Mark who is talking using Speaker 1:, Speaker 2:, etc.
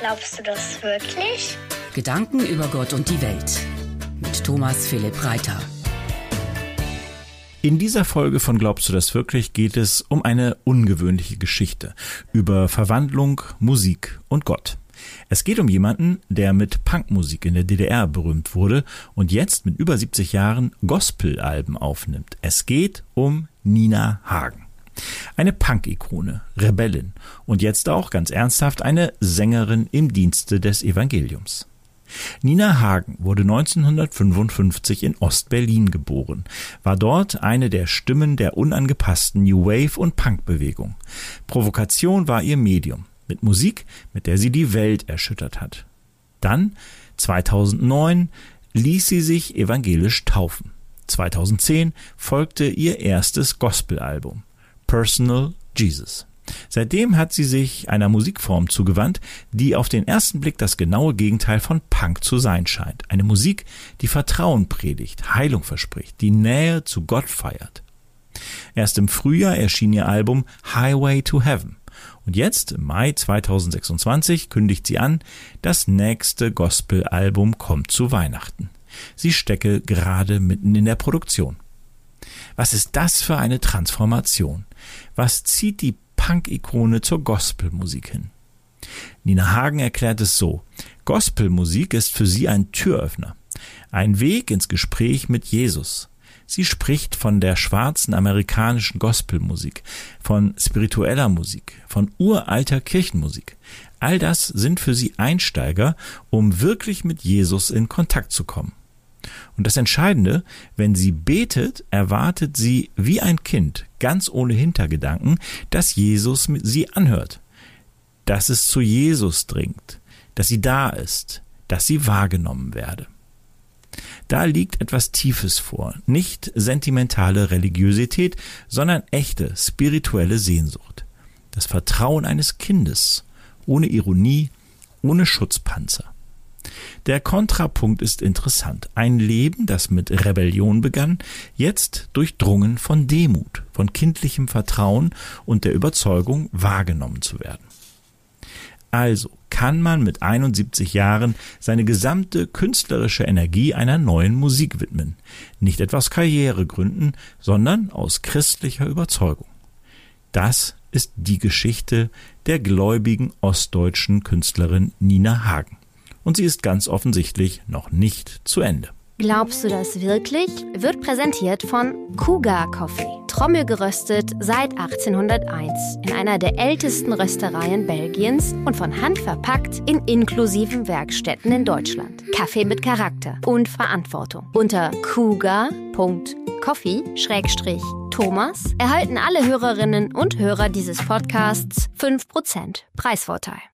Speaker 1: Glaubst du das wirklich?
Speaker 2: Gedanken über Gott und die Welt. Mit Thomas Philipp Reiter.
Speaker 3: In dieser Folge von Glaubst du das wirklich geht es um eine ungewöhnliche Geschichte über Verwandlung, Musik und Gott. Es geht um jemanden, der mit Punkmusik in der DDR berühmt wurde und jetzt mit über 70 Jahren Gospelalben aufnimmt. Es geht um Nina Hagen. Eine Punk-Ikone, Rebellin und jetzt auch ganz ernsthaft eine Sängerin im Dienste des Evangeliums. Nina Hagen wurde 1955 in Ost-Berlin geboren, war dort eine der Stimmen der unangepassten New Wave- und Punk-Bewegung. Provokation war ihr Medium, mit Musik, mit der sie die Welt erschüttert hat. Dann, 2009, ließ sie sich evangelisch taufen. 2010 folgte ihr erstes Gospelalbum, Personal Jesus. Seitdem hat sie sich einer Musikform zugewandt, die auf den ersten Blick das genaue Gegenteil von Punk zu sein scheint. Eine Musik, die Vertrauen predigt, Heilung verspricht, die Nähe zu Gott feiert. Erst im Frühjahr erschien ihr Album Highway to Heaven. Und jetzt, im Mai 2026, kündigt sie an, das nächste Gospelalbum kommt zu Weihnachten. Sie stecke gerade mitten in der Produktion. Was ist das für eine Transformation? Was zieht die Punk-Ikone zur Gospelmusik hin? Nina Hagen erklärt es so: Gospelmusik ist für sie ein Türöffner, ein Weg ins Gespräch mit Jesus. Sie spricht von der schwarzen amerikanischen Gospelmusik, von spiritueller Musik, von uralter Kirchenmusik. All das sind für sie Einsteiger, um wirklich mit Jesus in Kontakt zu kommen. Und das Entscheidende, wenn sie betet, erwartet sie wie ein Kind, ganz ohne Hintergedanken, dass Jesus sie anhört, dass es zu Jesus dringt, dass sie da ist, dass sie wahrgenommen werde. Da liegt etwas Tiefes vor, nicht sentimentale Religiosität, sondern echte spirituelle Sehnsucht. Das Vertrauen eines Kindes, ohne Ironie, ohne Schutzpanzer. Der Kontrapunkt ist interessant. Ein Leben, das mit Rebellion begann, jetzt durchdrungen von Demut, von kindlichem Vertrauen und der Überzeugung, wahrgenommen zu werden. Also kann man mit 71 Jahren seine gesamte künstlerische Energie einer neuen Musik widmen. Nicht etwa aus Karrieregründen, sondern aus christlicher Überzeugung. Das ist die Geschichte der gläubigen ostdeutschen Künstlerin Nina Hagen. Und sie ist ganz offensichtlich noch nicht zu Ende.
Speaker 4: Glaubst du das wirklich? Wird präsentiert von Cougar Coffee. Trommelgeröstet seit 1801 in einer der ältesten Röstereien Belgiens und von Hand verpackt in inklusiven Werkstätten in Deutschland. Kaffee mit Charakter und Verantwortung. Unter cougar.coffee/Thomas erhalten alle Hörerinnen und Hörer dieses Podcasts 5% Preisvorteil.